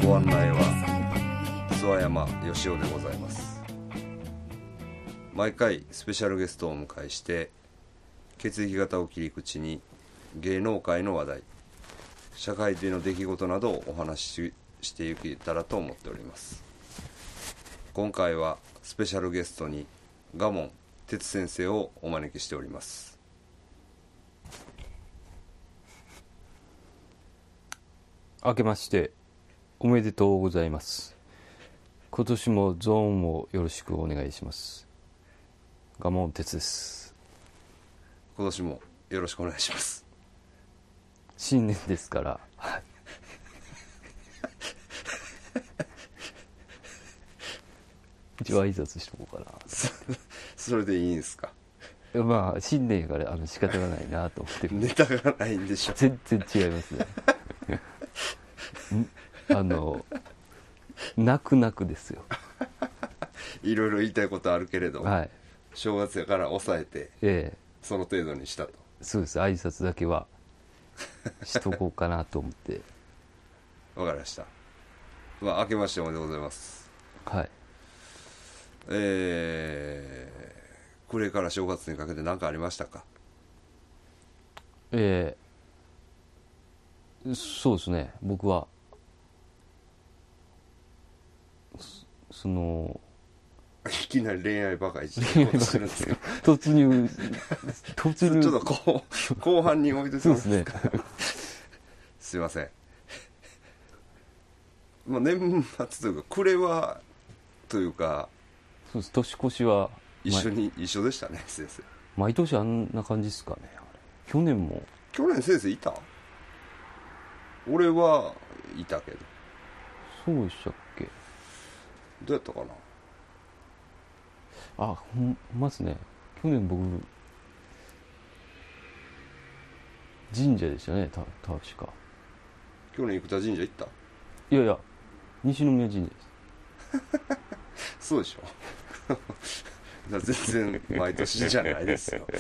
ご案内は諏訪山義雄でございます。毎回スペシャルゲストをお迎えして血液型を切り口に芸能界の話題、社会での出来事などをお話ししていけたらと思っております。今回はスペシャルゲストに賀門哲先生をお招きしております。 明けましておめでとうございます。今年もゾーンをよろしくお願いします。賀門哲です。 今年もよろしくお願いします。 新年ですから一応挨拶しとこうかなそれでいいんですか？ まあ新年やから仕方がないなと思ってるネタがないんでしょ。 全然違いますね泣く泣くですよ。 いろいろ言いたいことあるけれど、 はい、 正月やから抑えて、その程度にしたと。 そうです。挨拶だけはしとこうかなと思ってわかりました。まあ明けましておめでとうございます。 はい。 これから正月にかけて何かありましたか？ そうですね、僕はいきなり恋愛バカ一時ことするんですか？ 突入ちょっと後半に置いててもらっていいですか？ そうですねすいません。まあ年末というか暮れはというか、 そうです。年越しは一緒でしたね、先生。 毎年あんな感じですかね。あれ去年先生いた？俺はいたけど。 そうでしたっけ？ どうやったかな。 まずね、去年僕神社でしたね、確か。 去年生田神社行った？ いやいや、西宮神社ですそうでしょ全然毎年じゃないですよ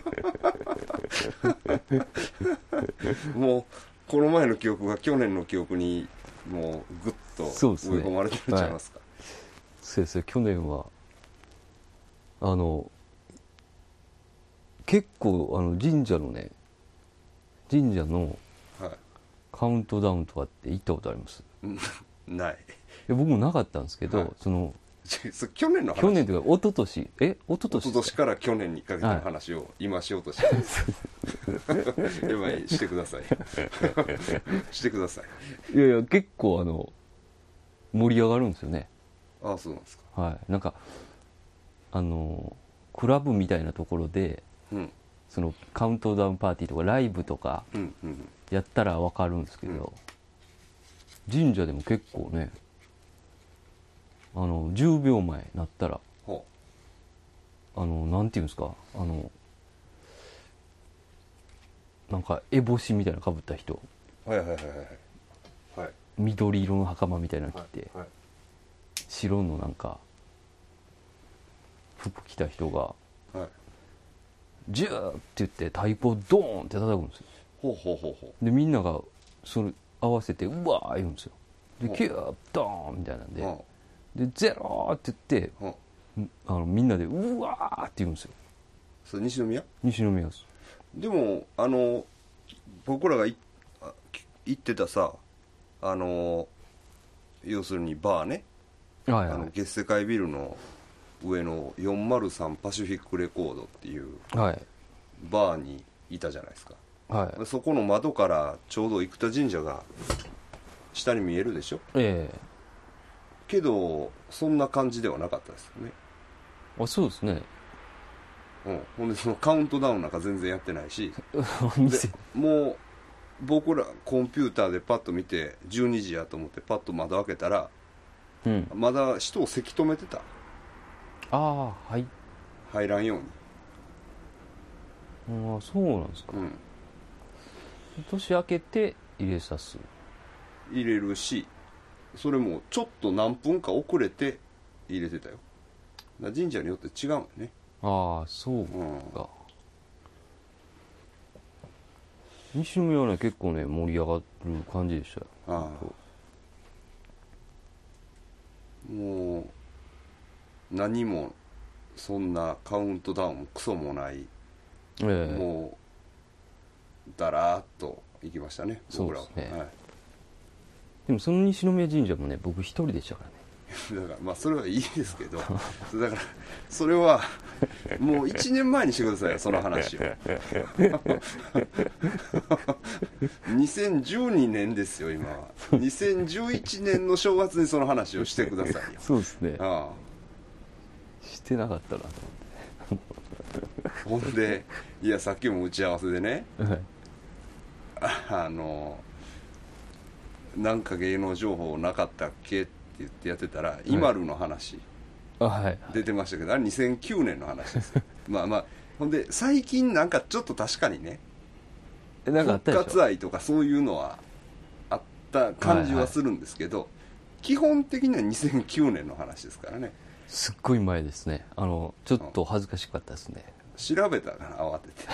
もうこの前の記憶が去年の記憶にもうグッと植え込まれてるんちゃいますか？ そうですね、去年は結構神社のカウントダウンとかって行ったことあります？ ない。 僕もなかったんですけど、 去年の話。 去年というか一昨年一昨年から去年にかけての話を今しようとしてるやばい、してくださいしてください。 いやいや、結構盛り上がるんですよね。 ああ、そうなんですか。 はい。なんかクラブみたいなところで、そのカウントダウンパーティーとかライブとかやったら分かるんですけど、神社でも結構ね、10秒前になったらなんていうんですか、なんか烏帽子みたいなのかぶった人、緑色の袴みたいなの着て、白のなんか服着た人が、ジューって言って太鼓をドーンって叩くんですよ。でみんながそれ合わせてうわー言うんですよ。でキュードーンみたいなんで、でゼローって言ってみんなでうわーって言うんですよ。 それ西宮です。 でも僕らが行ってたさ、要するにバーね、月世界ビルの上の403パシフィックレコードっていうバーにいたじゃないですか。そこの窓からちょうど生田神社が下に見えるでしょ。けどそんな感じではなかったですよね。 そうですね。 ほんでそのカウントダウンなんか全然やってないしもう僕らコンピューターでパッと見て12時やと思ってパッと窓開けたら、まだ人をせき止めてた。入らんように。 そうなんですか。年明けて入れるし、それもちょっと何分か遅れて入れてたよ。神社によって違うもんね。 そうか。西宮はね結構ね盛り上がる感じでしたよ。 もう何もそんなカウントダウンもクソもない、もうだらーっと行きましたね、僕らは。 そうですね、 はい、 でもその西宮神社もね、僕一人でしたからね。 だからまあそれはいいですけどだからそれはもう1年前にしてくださいよ、その話を2012年ですよ今は。2011年の正月にその話をしてくださいよ。 そうですね、 あしてなかったなとあ、ほんでいやさっきも打ち合わせでね、 思ってなんか芸能情報なかったっけって言ってやってたら、イマルの話はい出てましたけど、あれ2009年の話ですまあまあ、ほんで最近なんかちょっと確かにね、 なんかあったでしょ。 復活愛とかそういうのはあった感じはするんですけど、基本的には2009年の話ですからね。 すっごい前ですね。ちょっと恥ずかしかったですね。 調べたかな、慌てて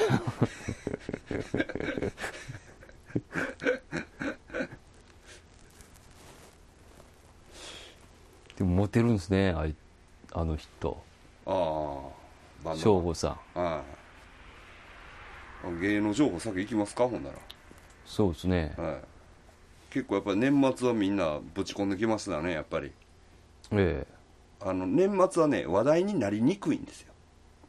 でもモテるんですね、あの人。 ああ、バンド省吾さん。 ああ、芸能情報先行きますか、ほんなら。 そうですね。 はい、結構やっぱり年末はみんなぶち込んできますだね、やっぱり。 え年末はね、話題になりにくいんですよ。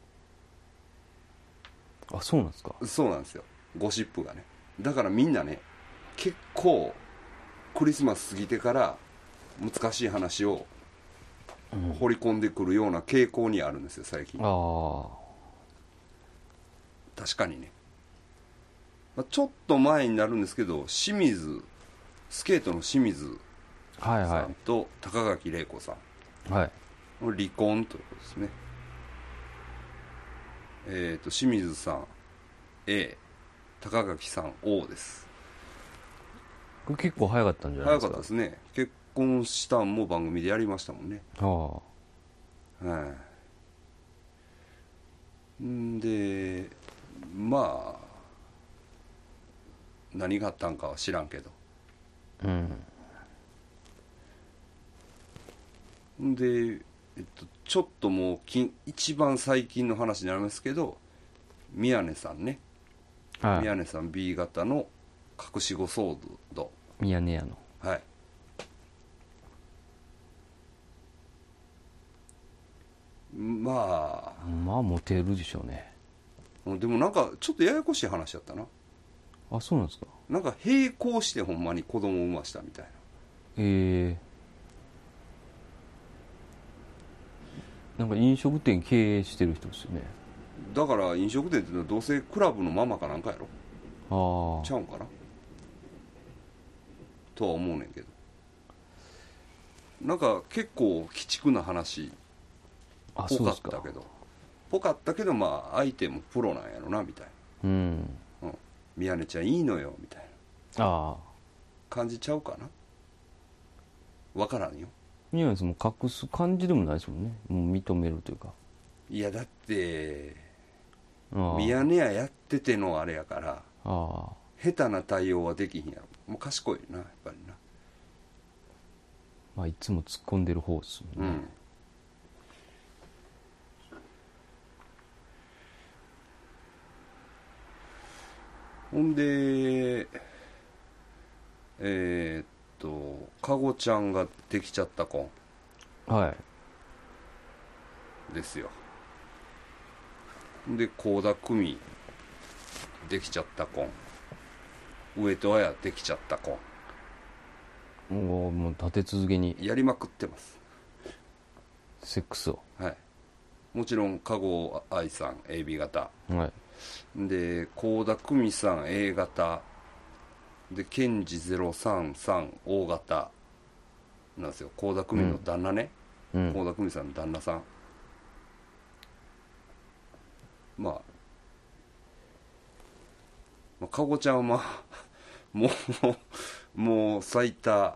あ、そうなんですか。 そうなんですよ、ゴシップがね。だからみんなね、結構クリスマス過ぎてから難しい話を掘り込んでくるような傾向にあるんですよ最近。 あ確かにね、ちょっと前になるんですけど、スケートの清水あ、はいはさんと高垣玲子さんい。はい。 の離婚ということですね。清水さん A、 高垣さん O です。 これ結構早かったんじゃないですか。 早かったですね。結婚したんも番組でやりましたもんね。 あはい。んでまあ何があったんかは知らんけど、 あ。 んで、ちょっともう一番最近の話になりますけど、宮根さんね、 はい。 宮根さん B 型の隠し子騒動。 ミヤネ屋の。 はい。ままあモテるでしょうね。 あでもなんかちょっとややこしい話やったな。 あ、そうなんですか。 なんか並行してほんまに子供を産ましたみたいな。 なんか飲食店経営してる人ですよね。 だから飲食店っていうのはどうせクラブのママかなんかやろ。 あちゃうんかなとは思うねんけど、なんか結構鬼畜な話あ。あ、 ぽかそうですか。 ったけど、まあ相手もプロなんやろなみたいうん。 な、宮根ちゃんいいのよみたいなああ。 感じちゃうかな、分からんよ。 宮根さんも隠す感じでもないですもんね。もう認めるというか。 いやだってああ。 ミヤネ屋やっててのあれやから、 ああ。 下手な対応はできひんやろ。もう賢いなやっぱりな。 まあいつも突っ込んでる方ですもんね。 ほんでかごちゃんができちゃった子はい。 ですよ。で倖田來未できちゃった子、上戸彩できちゃった子、 もう立て続けにやりまくってます。 セックスを。 はい。もちろん加護愛さん AB 型はい。 で、倖田來未さん A 型で、ケンジ033 O 型なんですよ。倖田來未の旦那ね、倖田來未さんの旦那さん。まあかごちゃんはまあもう最多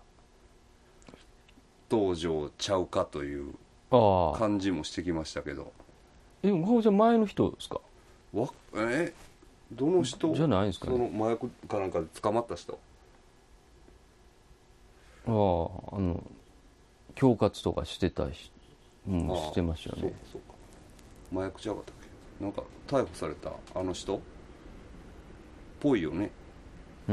登場ちゃうかというああ。 感じもしてきましたけど。 でも、かほちゃん前の人ですか。 どの人じゃないですかね。 その麻薬かなんかで捕まった人。 恐喝とかしてたし、してましたよね。 そうか麻薬ちゃうかったっけ、なんか逮捕されたあの人っぽいよね。 うん。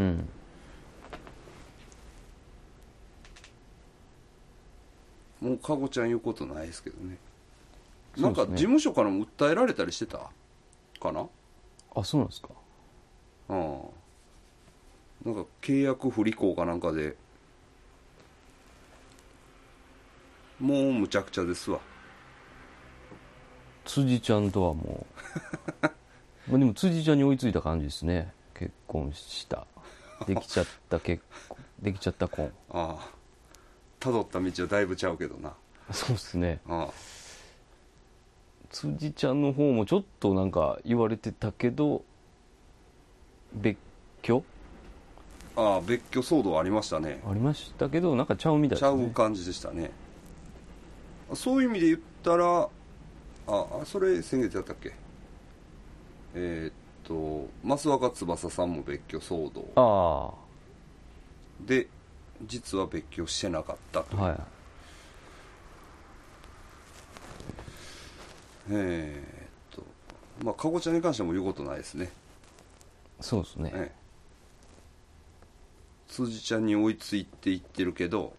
もうかごちゃん言うことないですけどね。 そうですね。 なんか事務所からも訴えられたりしてたかな。 あ、そうなんですか。 なんか契約不履行かなんかでもうむちゃくちゃですわ。 辻ちゃんとはもうまあでも辻ちゃんに追いついた感じですね。結婚したできちゃったできちゃった婚。 辿った道はだいぶちゃうけどな。 そうですね。辻ちゃんの方もちょっとなんか言われてたけど別居別居騒動ありましたね。 ありましたけどなんかちゃうみたいですね。 ちゃう感じでしたね。そういう意味で言ったらそれ先月やったっけ。益若つばささんも別居騒動で実は別居してなかったという、 はい。 まあかごちゃんに関しても言うことないですね。 そうですね。 辻ちゃんに追いついていってるけど、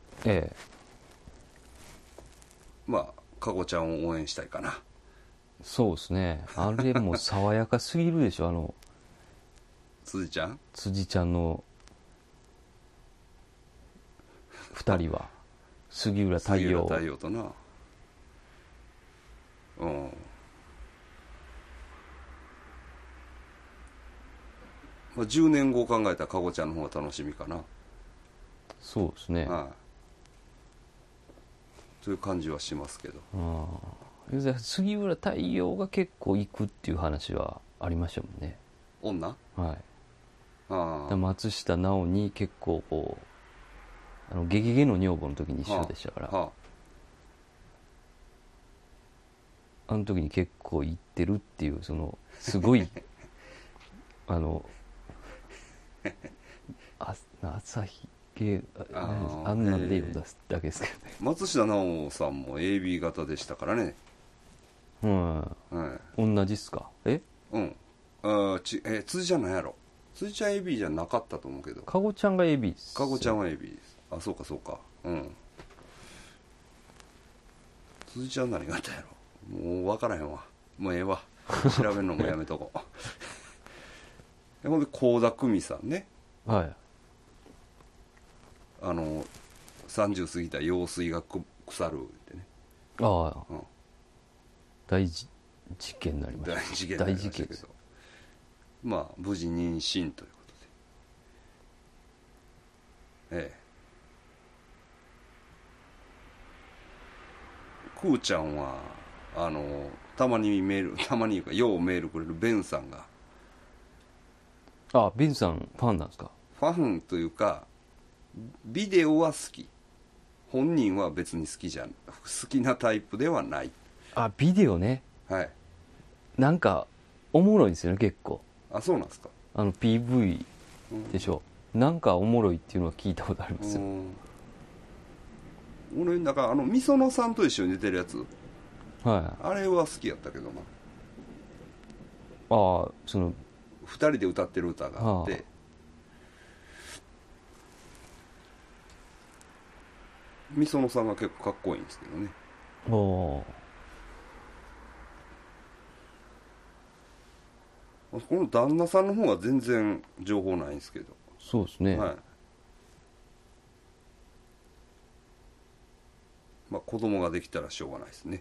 まあかごちゃんを応援したいかな。 そうですね。あれも爽やかすぎるでしょ。 辻ちゃんの2人は杉浦太陽とな。まあ、10年後考えたらかごちゃんの方が楽しみかな。 そうですね。 という感じはしますけど。 杉浦太陽が結構行くっていう話はありましたもんね。 女。 松下奈緒に結構こうゲゲゲの女房の時に一緒でしたから、あの時に結構行ってるっていうすごい朝日系あんなんで色出すだけですけどね。 松下奈緒さんも AB 型でしたからね。 同じっすか。 辻ちゃんなんやろ。辻ちゃん AB じゃなかったと思うけど。 かごちゃんが AB です。 かごちゃんは AB です。そうかそうか。辻ちゃん何があったやろ。もう分からへんわ。もうええわ。調べるのもやめとこう。ほんで倖田來未さんね。30過ぎた羊水が腐るってね。 大事件になりました。 大事件ですけど、まあ無事妊娠ということで、くーちゃんはたまにいうかようメールくれるベンさんがベンさんファンなんですか。 ファンというかビデオは好き、本人は別に好きなタイプではない。 ビデオね。なんかおもろいですよね結構。 そうなんですか。 PV でしょ、なんかおもろいっていうのは聞いたことありますよ。 俺だからみそのさんと一緒に出てるやつ、あれは好きやったけどな。2人で歌ってる歌があってみそのさんが結構かっこいいんですけどね。この旦那さんの方は全然情報ないんですけど。 そうですね。 まあ子供ができたらしょうがないですね。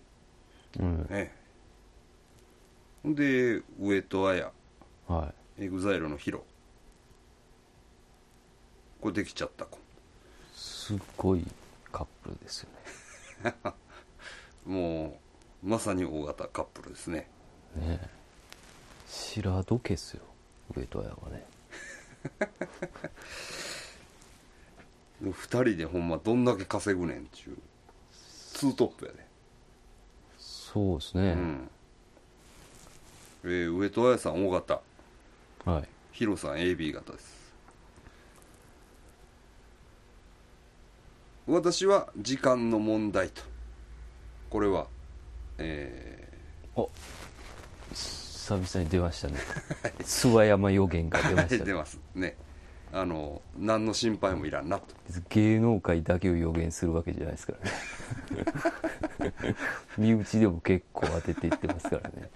ほんで上戸彩、EXILE のヒロ、これできちゃった子。 すごいカップルですよね。 もうまさに大型カップルですね。 白戸家ですよ上戸彩はね。 2人でほんまどんだけ稼ぐねんっちゅうツートップやね。 そうですね。 上戸彩さん O 型、ヒロさん AB 型です。 私は時間の問題と。これはお、久々に出ましたね諏訪山予言が出ましたね出ますね。何の心配もいらんなと。 芸能界だけを予言するわけじゃないですからね身内でも結構当てていってますからね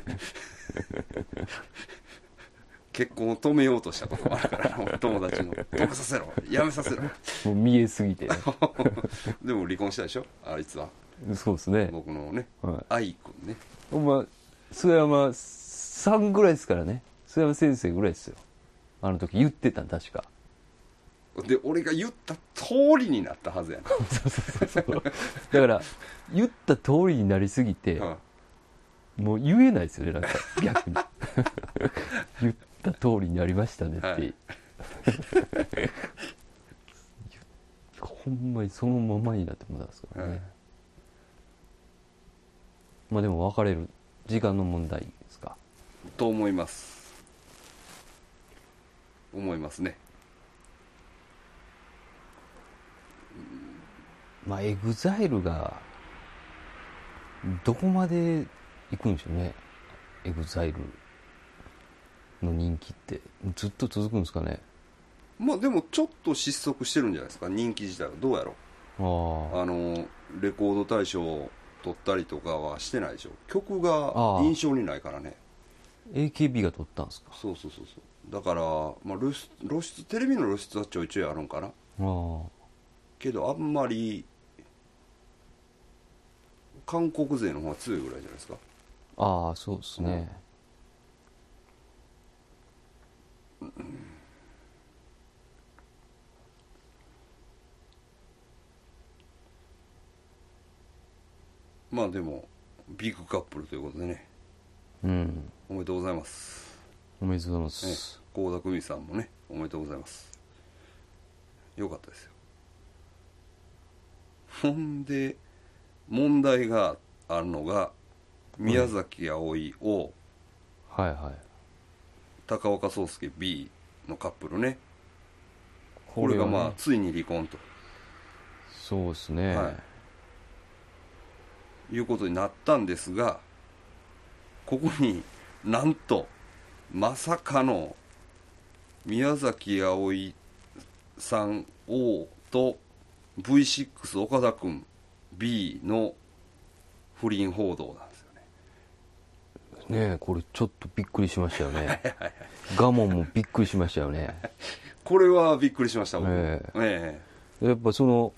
結婚を止めようとしたこともあるからな友達の止めさせろやめさせろもう見えすぎて、ね、 でも離婚したでしょあいつは。 そうですね。 僕のね、 はい、 愛くんね。 ほんま須山さんぐらいですからね。須山先生ぐらいですよ。あの時言ってたん確かで俺が言った通りになったはずやなそうだから言った通りになりすぎて、もう言えないですよね、なんか逆に言った通りになりましたねって、はい、ほんまにそのままになってもらうんですからね、はい、まあでも別れる時間の問題ですかと思いますね。 まあエグザイルがどこまで行くんでしょうね。エグザイルの人気ってずっと続くんですかね。 まあでもちょっと失速してるんじゃないですか、人気自体は。どうやろう。レコード大賞を取ったりとかはしてないでしょ。曲が印象にないからね。 AKB が取ったんですか。 そうだから、まあ、露出テレビの露出はちょいちょいあるんかな。けどあんまり韓国勢の方が強いぐらいじゃないですか。 ああ、そうですね、 まあでもビッグカップルということでね、おめでとうございます。 おめでとうございます。 倖田來未さんもね、おめでとうございます。よかったですよ。ほんで問題があるのが宮崎あおいを、高岡壮亮 B のカップルね。これがまあついに離婚と。 そうですね、 いうことになったんですが、ここになんとまさかの宮崎あおいさん O と V6 岡田君 B の不倫報道なんですよね。ねえ、これちょっとびっくりしましたよねガモンもびっくりしましたよねこれはびっくりしました僕、 やっぱその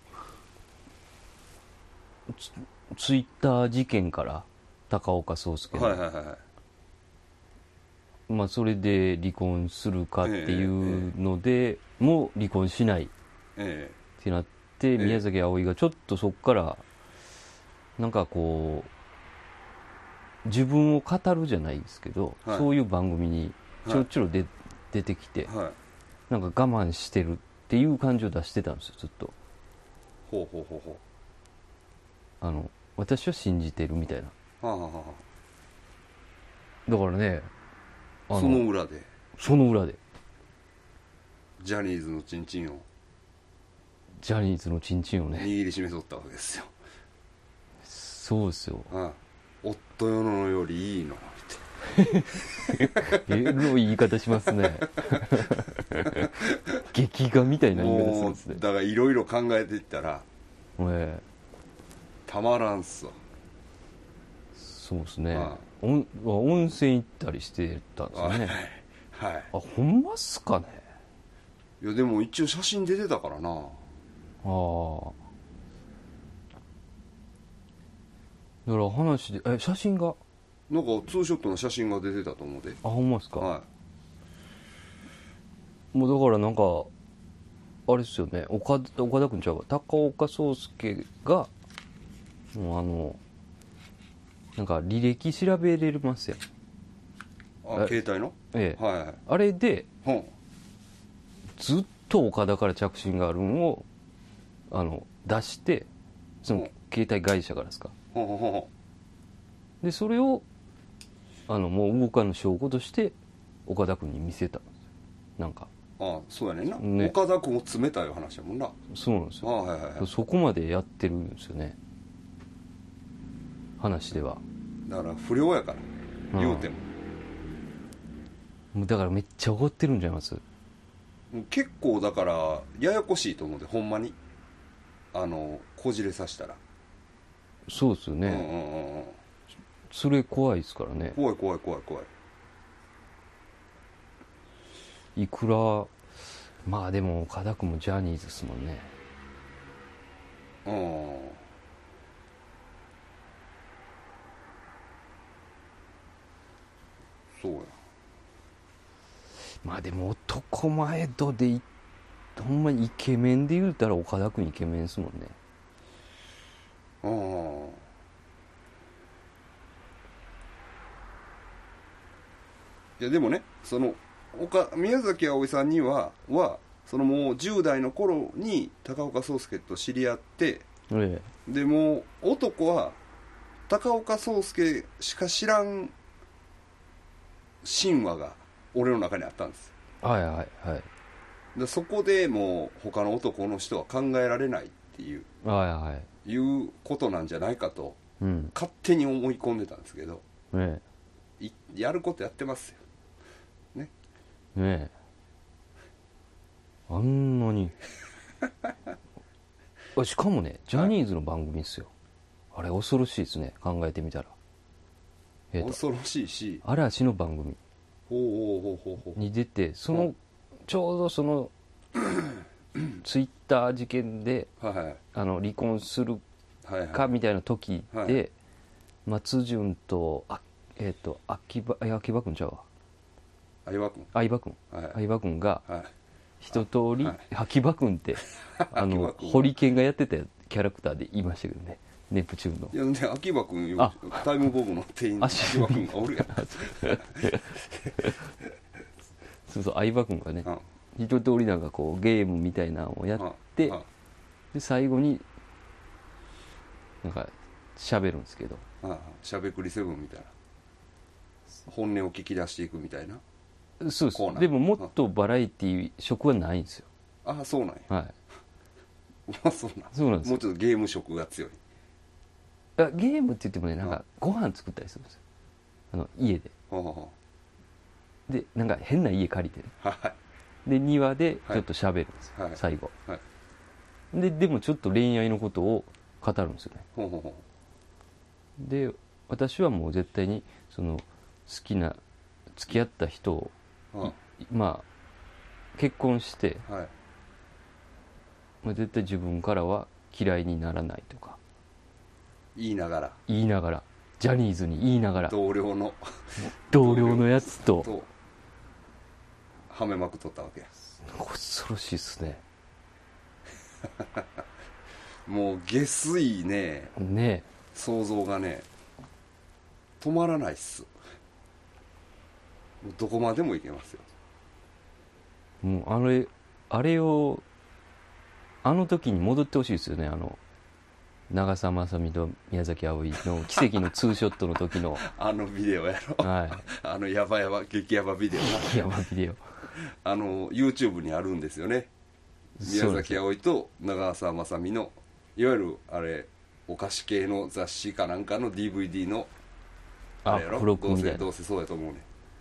ツイッター事件から高岡壮亮の、まあそれで離婚するかっていうので、もう離婚しないってなって、宮崎あおいがちょっとそっからなんかこう自分を語るじゃないですけど、そういう番組にちょろちょろ出てきて、なんか我慢してるっていう感じを出してたんですよ、ずっと。私は信じてるみたいな。だからね、 その裏でジャニーズのチンチンをね握りしめとったわけですよ。 そうですよ。 夫よのよりいいのってエロい言い方しますね劇画みたいな言い方するんですね。 だからいろいろ考えていったら、たまらんっすわ。 そうですね、温泉行ったりしてたんですよね。ほんまっすかね。 いやでも一応写真出てたからな。 だから話で写真がなんかツーショットの写真が出てたと思うで。 ほんまっすか。もうだからなんかあれですよね、岡田君ちゃうわ、高岡壮亮がもうなんか履歴調べれますやん。 携帯の、 あれで、ずっと岡田から着信があるのを出して、その携帯会社からですか、でそれをもう動かぬ証拠として岡田君に見せたんですよ。なんかああそうやねんな、 ね、 岡田君を詰めたいう話やもんな。 そうなんですよ。 ああ、はいはいはい、 そこまでやってるんですよね、話では。 だから不良やから言うても、 もうだからめっちゃ怒ってるんちゃいます？ 結構だからややこしいと思うで、ほんまにこじれさせたら。 そうですよね、 うんうんうんうん、 それ怖いですからね。 怖い怖い怖い怖い。 いくらまあでも岡田君もジャニーズですもんね。 うん、そうや。 まあでも男前度でほんまにイケメンで言うたら岡田君イケメンですもんね。 うん、いやでもね、その宮崎あおいさんにはそのもう10代の頃に高岡壮亮と知り合って、 えでもう男は高岡壮亮しか知らん神話が俺の中にあったんです。 え、はいはいはいでそこでもう他の男の人は考えられないっていうはいことなんじゃないかとうん、 勝手に思い込んでたんですけど、 ねやることやってますよね。 えねえ、あんなにしかもねジャニーズの番組ですよ、あれ恐ろしいですね、考えてみたら。 恐ろしいし、 嵐の番組ほうほうほうほうほうに出て、そのちょうどそのツイッター事件ではいはい離婚するはいはいかみたいな時はで、松潤と秋葉君ちゃうわ、 相葉君、 相葉君、 はい相葉君がはい一通り、 はい秋葉君って秋葉君ホリケンがやってたキャラクターで言いましたけどね、ネプチューンの。 いやね、秋葉君よ、 あタイムボムの店員の秋葉君がおるやんそうそう、相葉君がね、 うん一通りなんかこうゲームみたいなのをやってあで最後になんか喋るんですけど、 あしゃべくりセブンみたいな、本音を聞き出していくみたいな。 そうでコーナーす。でももっとバラエティ色はないんですよ。 ああそうなんや、 はいあそうなん、 そうなんですよ。 もうちょっとゲーム色が強い。 ゲームって言ってもね、なんかご飯作ったりするんですよ、家で。 はははでなんか変な家借りてね、 はいで庭でちょっと喋るんですよ、 はい最後はいでもちょっと恋愛のことを語るんですよね。 ほうほうほで私はもう絶対にその好きな付き合った人をうはまあ結婚して、 あはいまあ、絶対自分からは嫌いにならないとか言いながら言いながら、ジャニーズに言いながら同僚の同僚のやつとはめまくっとったわけや。 恐ろしいっすね。 もう下水ね、 ね想像がね止まらないっす。もうどこまでもいけますよ。 え、もうあれをあの時に戻ってほしいですよね。長澤まさみと宮崎あおいの奇跡のツーショットの時のあのビデオやろ、 はやば激ヤバビデオな、 いヤバビデオ。 YouTube にあるんですよね。宮崎あおいと長澤まさみのいわゆるあれお菓子系の雑誌かなんかの DVD のあれやろ、 付録みたいな。 どうせそうやと思うね。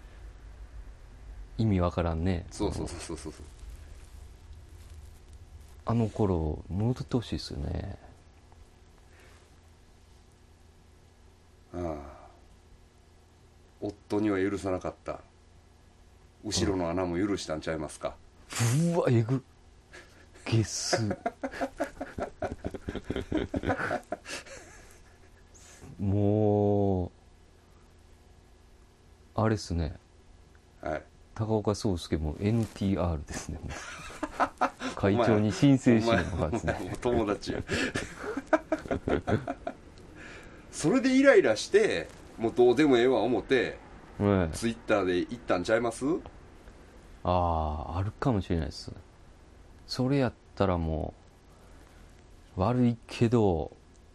意味わからんね。 そうそうそうそうそう。 あの頃戻ってほしいですよね。 ああ、夫には許さなかった後ろの穴も許したんちゃいますか。 うわえぐゲスもうあれっすね、 はい、 高岡壮亮も NTR ですね。もう会長に申請しなかったですね。 もう友達やそれでイライラしてもうどうでもええわ思ってツイッターで言ったんちゃいます。 あるかもしれないです。それやったらもう悪いけど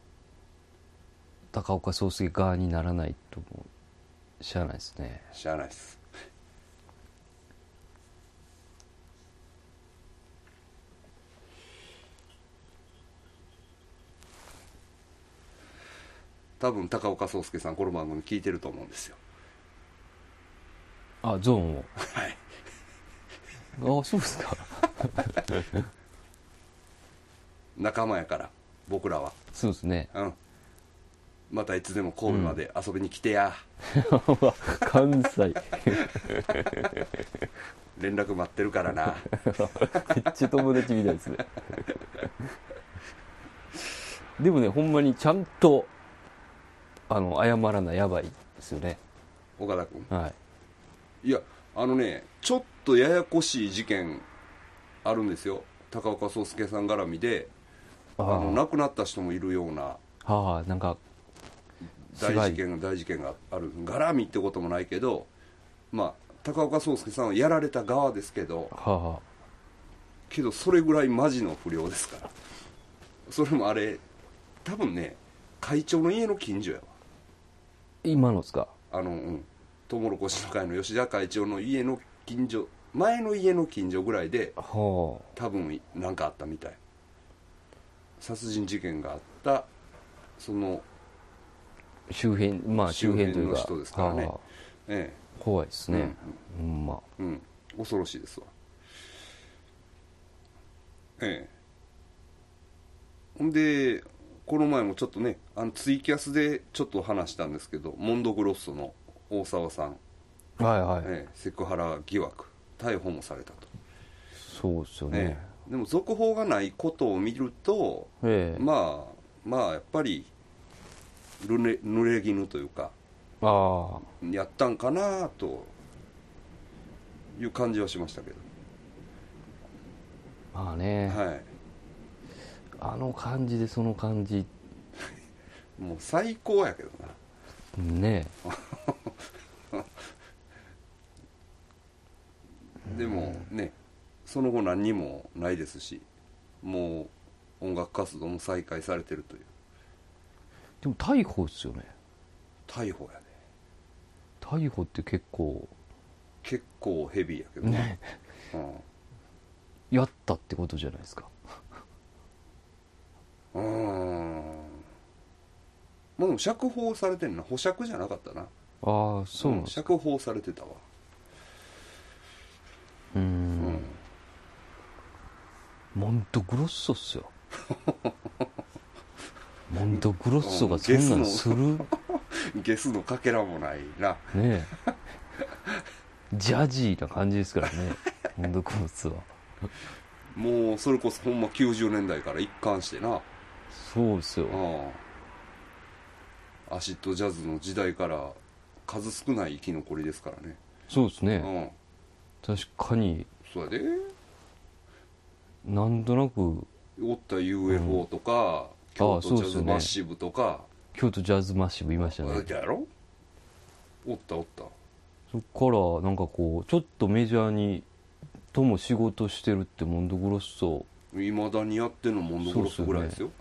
高岡壮亮側にならないともしゃあないですね。 しゃあないっす。 多分高岡壮介さんこの番組聞いてると思うんですよ。 あ、ゾーンを。 はい。 あ、そうですか。 仲間やから僕らは。 そうですね。 うん。またいつでも神戸まで遊びに来てや。 関西。 連絡待ってるからな。 めっちゃ友達みたいですね。でもね、ほんまにちゃんと謝らなやばいですよね。 岡田君。 はい。 いやちょっとややこしい事件あるんですよ。高岡壮介さん絡みで亡くなった人もいるような、 はあ、なんか大事件がある。絡みってこともないけど、まあ高岡壮介さんはやられた側ですけど、 はあ、 けどそれぐらいマジの不良ですから。それもあれ多分ね、会長の家の近所やわ。 今のですか。 トウモロコシの会の吉田会長の家の近所、前の家の近所ぐらいで、 はあ、 多分何かあったみたい。殺人事件があったその周辺、まあ周辺というかの人ですからね。 はあ、 ええ、 怖いですね。まあ、 恐ろしいですわ。ええ。ほんでこの前もちょっとね、ツイキャスでちょっと話したんですけど、モンドグロッソの大沢さん、 はいはい、 セクハラ疑惑逮捕もされたと。 そうですよね。 でも続報がないことを見ると、まあやっぱり濡れ衣というか、やったんかなという感じはしましたけど。 まあね、 はい、 あの感じでその感じもう最高やけどな。 ね。 でもね、その後何にもないですし、もう音楽活動も再開されてるという。 でも逮捕ですよね。 逮捕やね。 逮捕って結構ヘビーやけどね。 やったってことじゃないですか。 まあでも釈放されてんな。保釈じゃなかったな。 ああ、そうなんですか。 釈放されてたわ。 モンドグロッソっすよ。モンドグロッソがそんなんするゲスのかけらもないな。 ねえ。ジャジーな感じですからね、モンドグロッソは。 もうそれこそほんま90年代から一貫してな。 そうですよ。 アシッドジャズの時代から数少ない生き残りですからね。 そうですね。確かに。 そうやで。 なんとなくおった UFO とか、京都ジャズマッシブとか、 京都ジャズマッシブいましたね。 やろ。おった。 そっからなんかこうちょっとメジャーにとも仕事してるってモンドグロッソいまだにやってんのモンドグロッソぐらいですよ。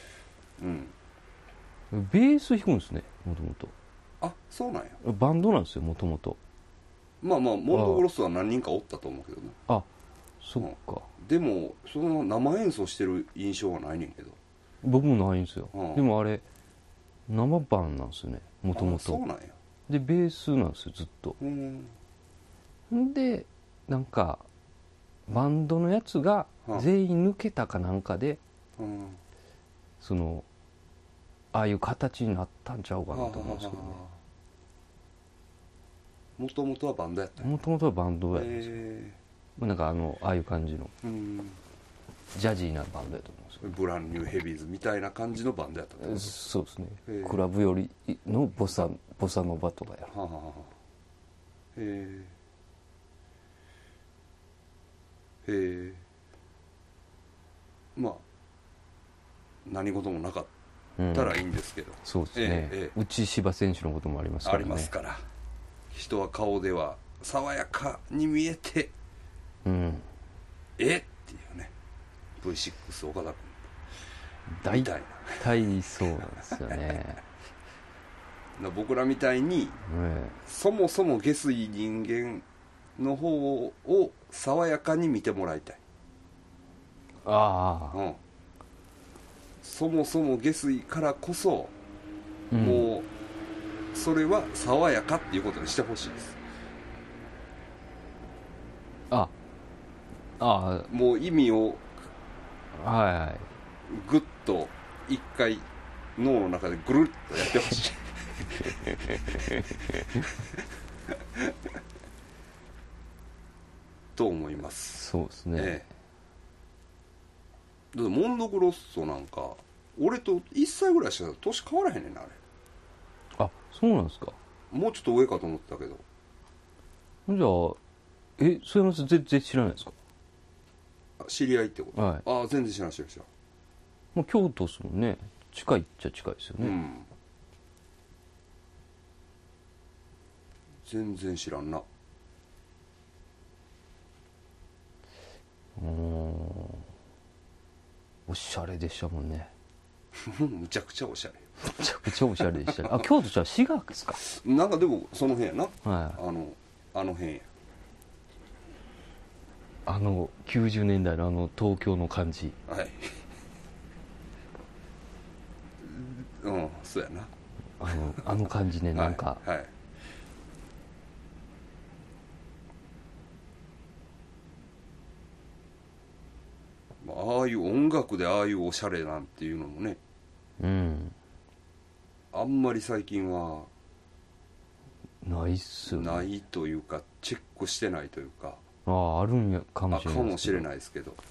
ベース弾くんですね、もともと。 あ、そうなんや。 バンドなんですよ、もともと。 まあモンドグロッソは何人かおったと思うけどね。 あ、そっか。 でもその生演奏してる印象はないねんけど。 僕もないんですよ。でもあれ生バンなんですよね、もともと。 そうなんや。 でベースなんですよ、ずっと。でなんかバンドのやつが全員抜けたかなんかで、そのああいう形になったんちゃうかなと思うんですけどね。 もともとはバンドやったんや。 もともとはバンドやったんですよ。なんかああいう感じのジャジーなバンドやと思うんですよ。 ブランニューヘビーズみたいな感じのバンドやったってこと。 そうですね。クラブよりのボサノバとかやる。 へえ。まあ何事もなかったらいいんですけど。 そうですね。内柴選手のこともありますからね。 ありますから。人は顔では爽やかに見えて、っていうね。V6 岡田君みたいな。 大体そうなんですよね。 僕らみたいに、そもそも下水人間の方を爽やかに見てもらいたい。そもそも下水からこそもうそれは爽やかっていうことにしてほしいです。もう意味をぐっと一回脳の中でぐるっとやってほしいと思います。 そうですね、 だってモンドグロッソなんか俺と1歳ぐらいしたら年変わらへんねんな、あれ。 あ、そうなんですか。 もうちょっと上かと思ったけど。 じゃあそれも全然知らないですか。 知り合いってこと。 はい。 ああ、全然知らん知らん。 もう京都っすもんね。近いっちゃ近いですよね。 全然知らんな。 おしゃれでしたもんね。 むちゃくちゃおしゃれ。 むちゃくちゃおしゃれでしたね。あ、京都じゃ滋賀ですか。 なんかでもその辺やな。 はい。 あの辺や。 90年代の東京の感じ。 はい。そうやな。 あの感じね、なんか。 はい。はい、ああいう音楽でああいうおしゃれなんていうのもね、あんまり最近はないっすよね。 ないというか、チェックしてないというか。 あるんやかもしれない。 かもしれないですけど。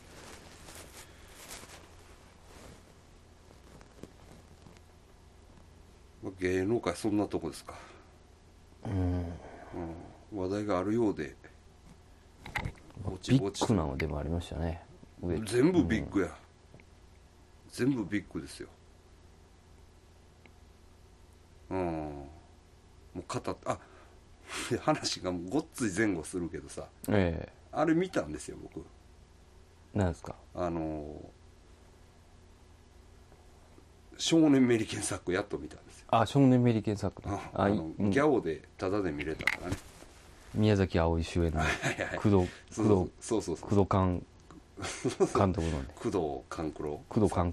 芸能界そんなとこですか。話題があるようでビッグなのでもありましたね。 全部ビッグや、全部ビッグですよ。もう話がごっつい前後するけどさ、あれ見たんですよ僕。 何ですか。 少年メリケンサックやっと見たんですよ。 少年メリケンサック。 ギャオでタダで見れたからね。 宮崎あおい主演の工藤官監督のね。 工藤官九郎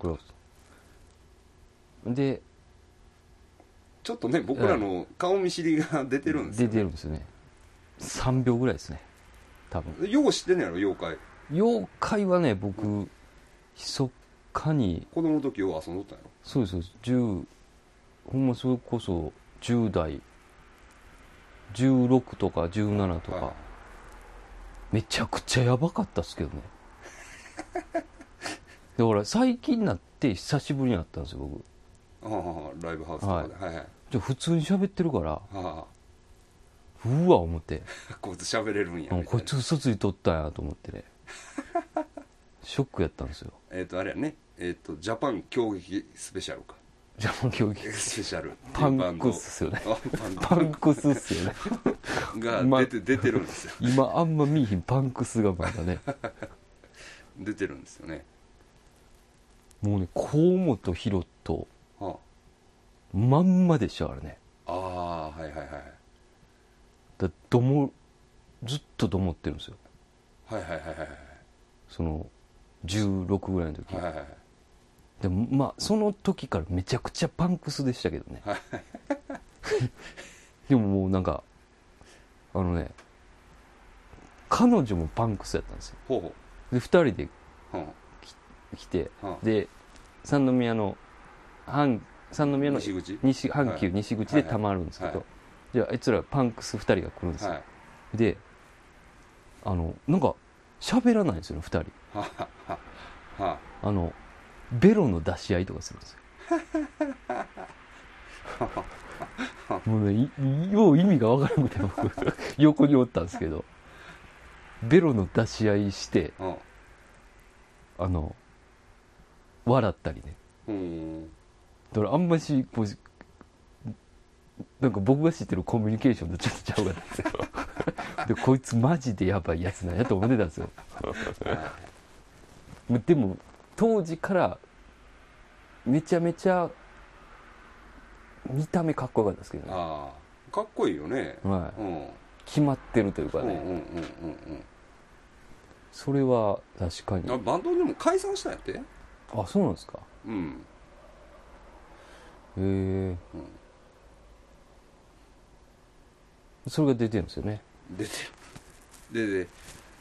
でちょっとね、僕らの顔見知りが出てるんですよ、ね。 出てるんですよね。3秒ぐらいですね、多分。 よう知ってんのやろ、妖怪はね、僕密かに子供の時よう遊んどったんやろ。 そうですほんまそれこそ10代16とか17とか、はい、めちゃくちゃやばかったっすけどねで、ほら最近になって久しぶりに会ったんですよ、僕。 ライブハウスとかで、はいはい、 じゃあ普通に喋ってるから、うわ思ってこいつ喋れるんや、 こいつ嘘ついとったんやと思ってねショックやったんですよ。 あれやね、ジャパン狂撃スペシャルか。 ジャパン狂撃スペシャルパンクスっすよねパンクスっすよねが出てるんですよ今あんま見えひんパンクスがまだね出てるんですよね。 もうね、河本大翔まんまでしたからね。 はいはいはい。 ずっとどもってるんですよ。 はいはいはいはい。 その16ぐらいの時、 はいはいはい。 でもまあその時からめちゃくちゃパンクスでしたけどねでももうなんか彼女もパンクスやったんですよ。で2人で来て、で三宮の阪急西口でたまるんですけど、じゃああいつらパンクス2人が来るんですよ。でなんか喋らないんですよね、2人ベロの出し合いとかするんですよもうね、よう意味が分からなくて僕横におったんですけど、ベロの出し合いして笑ったりね。だからあんましこうなんか僕が知ってるコミュニケーションとちょっとちゃうかったんですよでこいつマジでやばいやつなんやと思ってたんですよでも当時からめちゃめちゃ見た目かっこよかったですけどね。 かっこいいよね、 決まってるというかね、それは確かに。 バンドでも解散したんやって。 そうなんですか。 うん。 へえ。 それが出てるんですよね。 出てる。で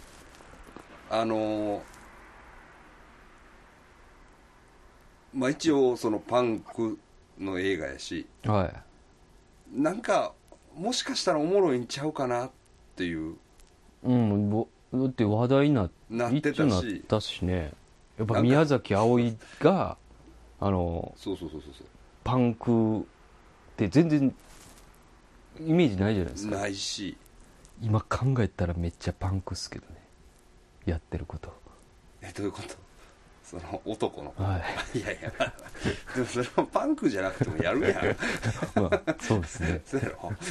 まあ一応そのパンクの映画やし、 はい。 なんかもしかしたらおもろいんちゃうかなっていう、 うん、だって話題になってたし、 一応なったしね。やっぱ宮崎あおいがそうそうそうそうパンクって全然イメージないじゃないですか。 ないし、 今考えたらめっちゃパンクっすけどね、やってること。 どういうこと？その男の子、 はいやいやでもそれはパンクじゃなくてもやるやんまあそうですね。 そうやろ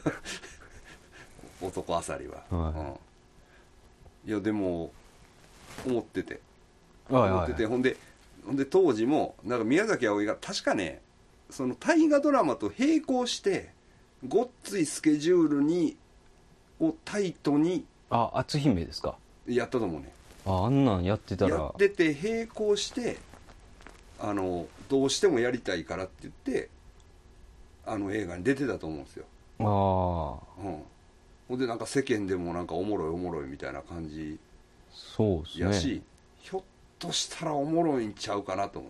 男あさりは、いやでも思ってて、思ってて、ほんで当時もなんか宮崎あおいが確かね、その大河ドラマと並行してごっついスケジュールにをタイトに篤姫ですか。 やったと思うね。 あんなんやってたらやってて並行してどうしてもやりたいからって言って映画に出てたと思うんですよ。ほんでなんか世間でもなんかおもろいおもろいみたいな感じそうですねやし、ひょっとしたらおもろいんちゃうかなと思って、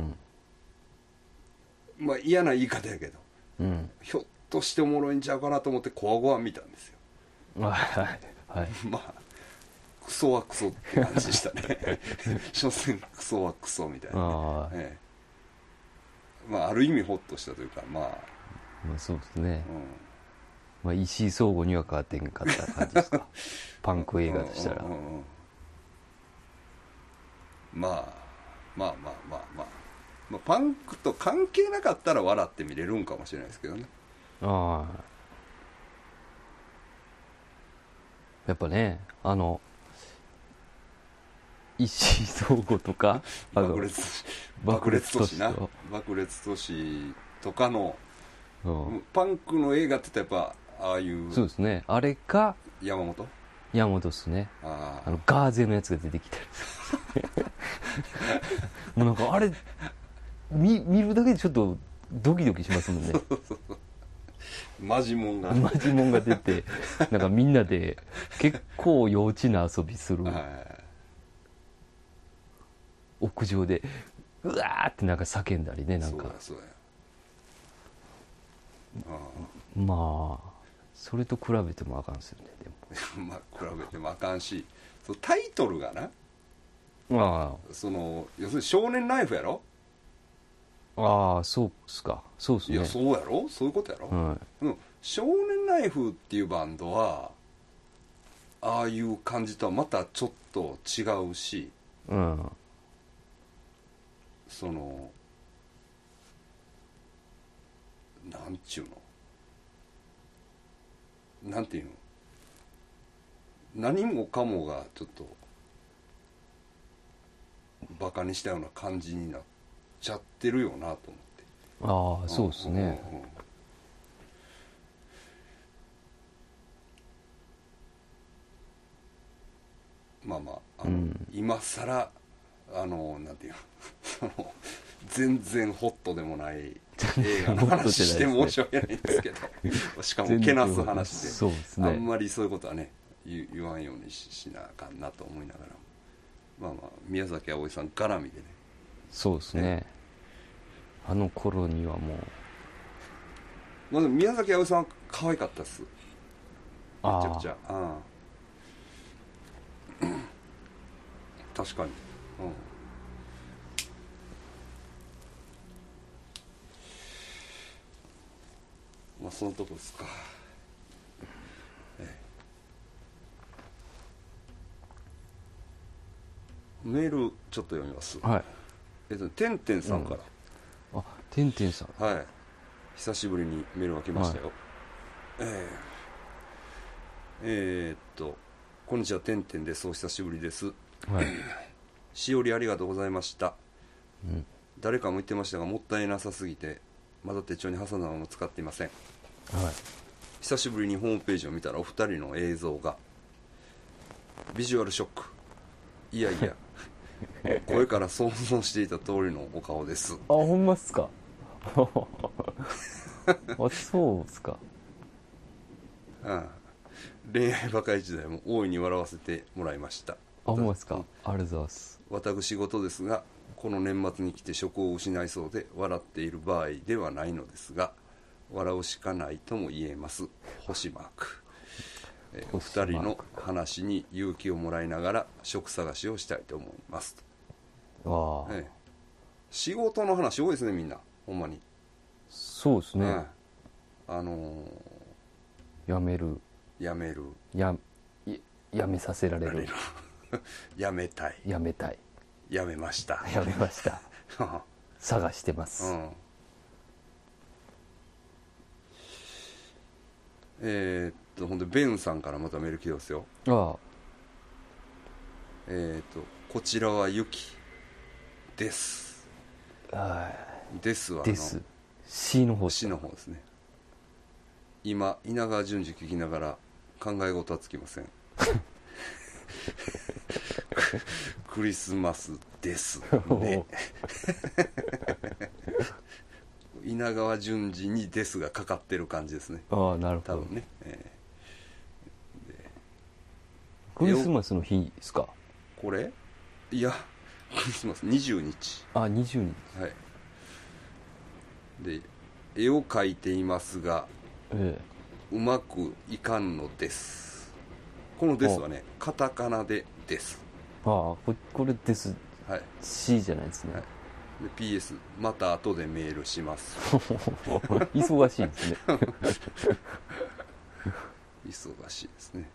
まあ嫌な言い方やけど、ひょっとしておもろいんちゃうかなと思ってコアゴア見たんですよ。 はいまあクソはクソって感じでしたね所詮クソはクソみたいな、まあある意味ホッとしたというか、まあそうですね、まあ石井壮吾には変わってんかった感じですかパンク映画としたら、 まあパンクと関係なかったら笑って見れるんかもしれないですけどね。 やっぱね石井壮吾とか爆裂都市な、爆裂都市とかの、パンクの映画って言ったらやっぱああいう、 そうですね、あれか山本っすね。ガーゼのやつが出てきたりもうなんかあれ見るだけでちょっとドキドキしますもんねマジモンが出てなんかみんなで結構幼稚な遊びする、屋上でうわーってなんか叫んだりね、なんかそうやまあそれと比べてもあかんですよね。でもまあ比べてもあかんし、タイトルがな、その要するに少年ライフやろ。 そうっすか。そうっすね。 いやそうやろ、そういうことやろ、少年ライフっていうバンドはああいう感じとはまたちょっと違うし、そのなんちゅうの、なんていうの、何もかもがちょっとバカにしたような感じになっちゃってるよなと思って。 そうですね、 まあ今さらなんていうの全然ホットでもない映画の話して申し訳ないんですけどしかもけなす話で、 そうですね、 あんまりそういうことはね言わんようにしなあかんなと思いながら、宮崎あおいさん絡みでね。 そうですね、あの頃にはもうでも宮崎あおいさんは可愛かったっす、めちゃくちゃ。確かに、まあそのとこですか。メールちょっと読みます。てんてんさんから、 てんてんさん、 久しぶりにメールが来ましたよ。こんにちは、てんてんです。お久しぶりです。しおりありがとうございました。誰かも言ってましたがもったいなさすぎてまだ手帳に挟んだまま使っていません。久しぶりにホームページを見たらお二人の映像がビジュアルショック。いやいや声から想像していた通りのお顔です。 ほんまっすかそうっすか。 恋愛バカ一代も大いに笑わせてもらいました。 あ、ほんまですか。ありがとうございます。 私事ですが、この年末に来て職を失いそうで笑っている場合ではないのですが、笑うしかないとも言えます。星マーク。お二人の話に勇気をもらいながら職探しをしたいと思いますと。 わあ、 仕事の話多いですね、みんな。ほんまに。 そうですね。辞める、 やめさせられるやめたい、 やめたい、 やめましたやめました探してます、 ほんでベンさんからまたメール来てますよ。 ああ、 こちらはユキです。ですはです C の方ですね。今稲川淳二聞きながら考え事はつきませんクリスマスですね稲川淳二にですがかかってる感じですね。 ああ、なるほど。 多分ね、 クリスマスの日ですかこれ。いや、クリスマス20日。 あ、20日。 はい。で、絵を描いていますが、うまくいかんのです。このですはね、カタカナでです。 ああ、これです、 はい、 C じゃないですね、 はい、で PS また後でメールします忙しいですね忙しいですね。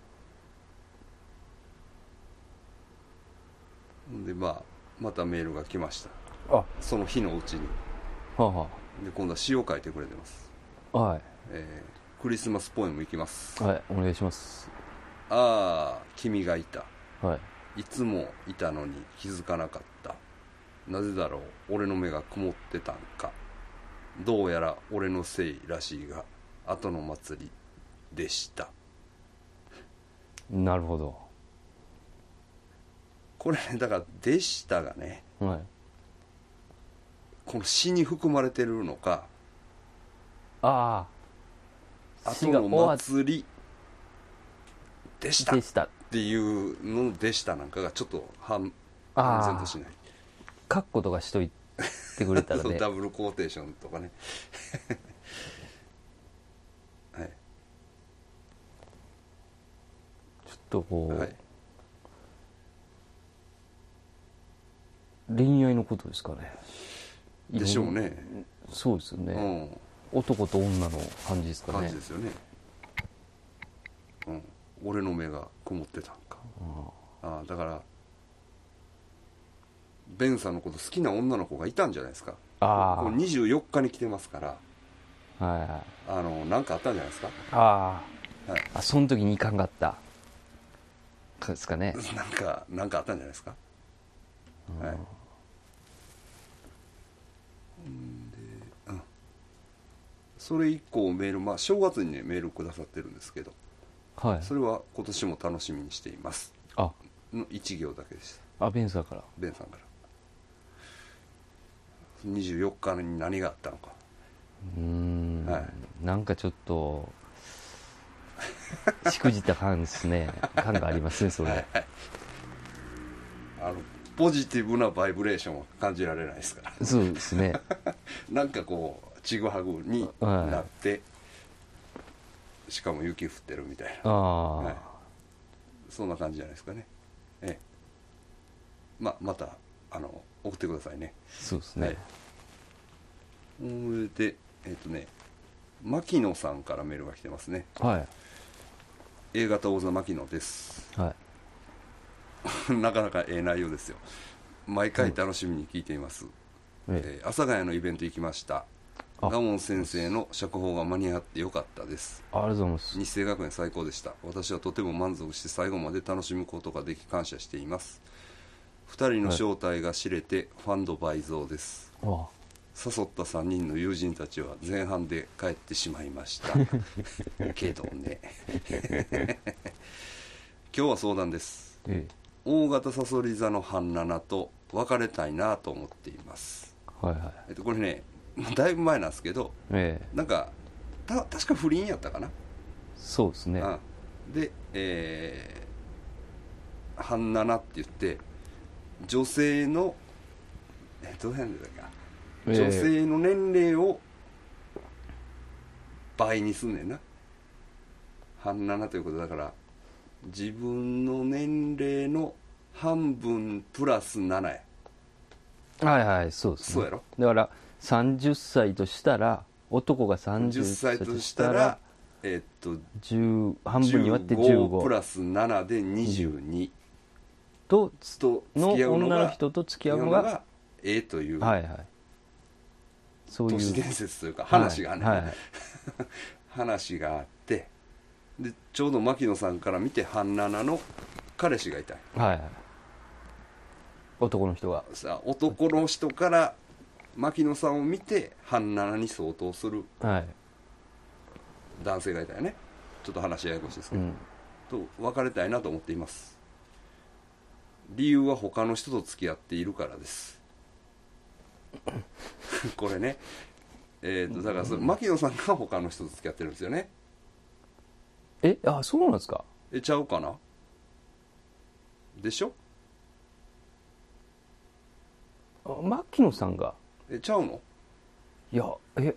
でまたメールが来ました。その日のうちに、で今度は詩を書いてくれてます。 はい、 クリスマスポエムいきます。 はい、お願いします。 ああ、君がいた、 はい、 いつもいたのに気づかなかった。なぜだろう、俺の目が曇ってたんか。どうやら俺のせいらしいが、後の祭りでした。 なるほど。 これね、だからでしたがね、 はい、 この詩に含まれてるのか、 ああ、後の祭りでしたっていうのでしたなんかがちょっと判然としない。 カッコとかしといてくれたらねダブルコーテーションとかねはい、 ちょっとこう、 はい、 恋愛のことですかね。 でしょうね。 そうですよね、男と女の感じですかね。 感じですよね。俺の目が曇ってたんか。だからベンさんのこと好きな女の子がいたんじゃないですか。これ24日に来てますから、なんかあったんじゃないですか。 その時にいかんかったですかね。 なんかあったんじゃないですか。はい。それ以降メール、正月にねメールくださってるんですけど、それは今年も楽しみにしていますの1行だけでした。ベンさんから24日に何があったのか。 なんかちょっとしくじった感ですね感がありますね、それポジティブなバイブレーションは感じられないですからそうですねなんかこうちぐはぐになって、しかも雪降ってるみたいな、そんな感じじゃないですかね。また送ってくださいね。 そうですね。 で牧野さんからメールが来てますね。A 型王座牧野です。なかなか内容ですよ。毎回楽しみに聞いています。阿佐ヶ谷のイベント行きました。賀門先生の釈放が間に合ってよかったです。 ありがとうございます。 日生学園最高でした。私はとても満足して最後まで楽しむことができ感謝しています。2人の正体が知れてファンド倍増です。誘った3人の友人たちは前半で帰ってしまいましたけどね今日は相談です。大型サソリ座の半七と別れたいなと思っています。これねだいぶ前なんですけど、なんか確か不倫やったかな。 そうですね。 で、半7って言って女性のどうやんだか、女性の年齢を倍にすんねんな。半7ということだから自分の年齢の半分プラス7や。 はいはい、そうですね。 そうやろ。 だから30歳としたら、男が30 10歳と歳とししたたら 10 半分に割って15 プラス7で22 とと付のき合うのが女の人と付き合うのがというはいはい、そういう都市伝説というか話がね、 はいはいはい、 話があって、でちょうど牧野さんから見て半7の彼氏がいたはいはい、男の人がさあ男の人から牧野さんを見て半7に相当するはい男性がいたよね。ちょっと話ややこしいですけど、 うん、 と別れたいなと思っています。理由は他の人と付き合っているからですこれね、だから牧野さんが他の人と付き合ってるんですよね。 あ、そうなんですか。 ちゃうかな。でしょ。 牧野さんがちゃうの。 いや俺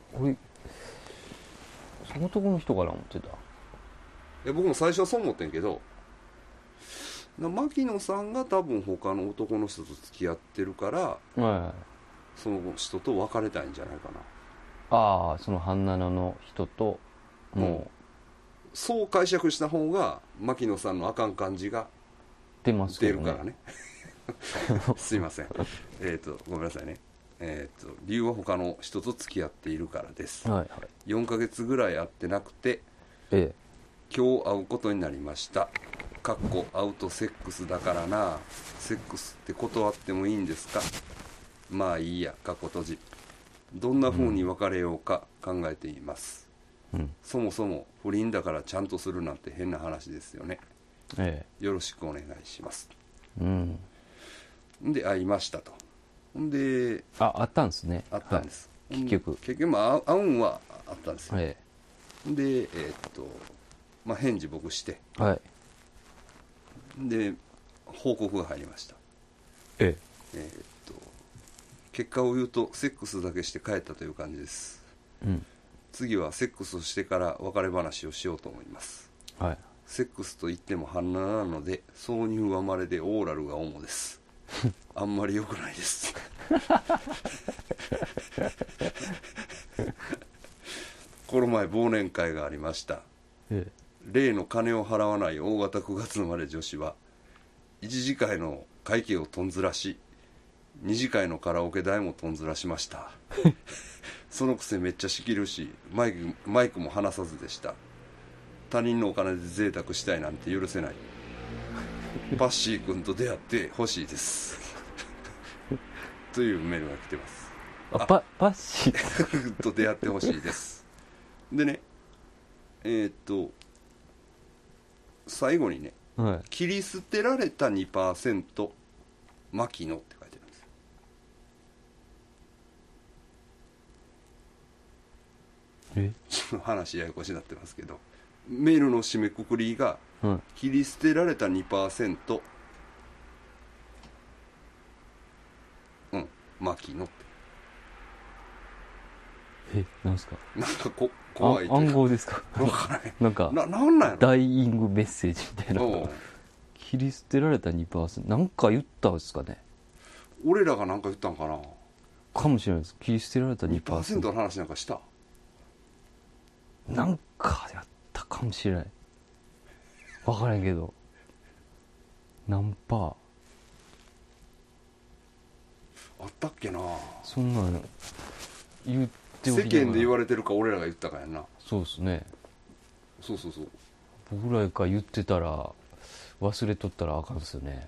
その男の人から思ってた。 僕も最初はそう思ってんけど、牧野さんが多分他の男の人と付き合ってるから、 はいはい、 その人と別れたいんじゃないかな。 ああ、その半七の人ともそう解釈した方が牧野さんのあかん感じが出ますけ出どね。 るからねすいません、ごめんなさいね。理由は他の人と付き合っているからです、 はいはい、 4ヶ月ぐらい会ってなくて、 ええ、 今日会うことになりました。かっこアウトセックスだからな。セックスって断ってもいいんですか。まあいいや、かっこ閉じ。どんな風に別れようか考えています、 うん、 そもそも不倫だからちゃんとするなんて変な話ですよね。 えよろしくお願いします。 え、うん、 で会いましたと。んであったんですね。 会ったんです、 はい、結局まあ会うんはあったんですよ、 えで返事僕して、 え、はい、 で報告が入りました。 え結果を言うとセックスだけして帰ったという感じです、 え、うん、 次はセックスしてから別れ話をしようと思います。 はい、 セックスといっても半7なので挿入は稀でオーラルが主ですあんまり良くないですこの前忘年会がありました、 え例の金を払わない大型9月生まれ女子は1次会の会計をとんずらし2次会のカラオケ代もとんずらしましたそのくせめっちゃ仕切るしマイクも離さずでした。他人のお金で贅沢したいなんて許せないパッシー君と出会ってほしいですというメールが来てます。 パッシーと出会ってほしいですでね、最後にね、 はい、 切り捨てられた 2% 牧野って書いてるんですよ。話ややこしになってますけど、メールの締めくくりが、 はい、 切り捨てられた 2% 牧野って、 なんですか。 なんか怖いというか暗号ですか。 分からへん。 なんかなんやろ。 ダイイングメッセージみたいな。切り捨てられた 2%、 なんか言ったんですかね。 俺らがなんか言ったんかな。 かもしれないです。切り捨てられた 2% の話なんかした。 なんかやったかもしれない。分からんけど、何パーあったっけな。 そんなの言っておきながら、 世間で言われてるか俺らが言ったかやんな。 そうですね。 そうそうそう。 僕らが言ってたら忘れとったらあかんですよね。